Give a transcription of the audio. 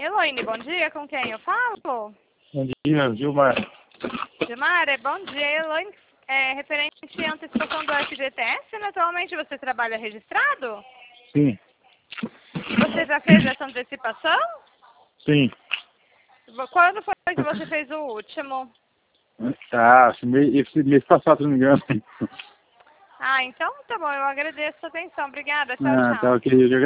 Elaine, bom dia, com quem eu falo? Bom dia, Gilmar. Gilmar, bom dia, Elaine. É referente à antecipação do FGTS, naturalmente você trabalha registrado? Sim, Você já fez essa antecipação? sim. Quando foi que você fez o último? Tá, esse mês passado, se não me engano. Ah, então tá bom, eu agradeço a sua atenção. Obrigada, tchau, Ah, tá tchau. ok.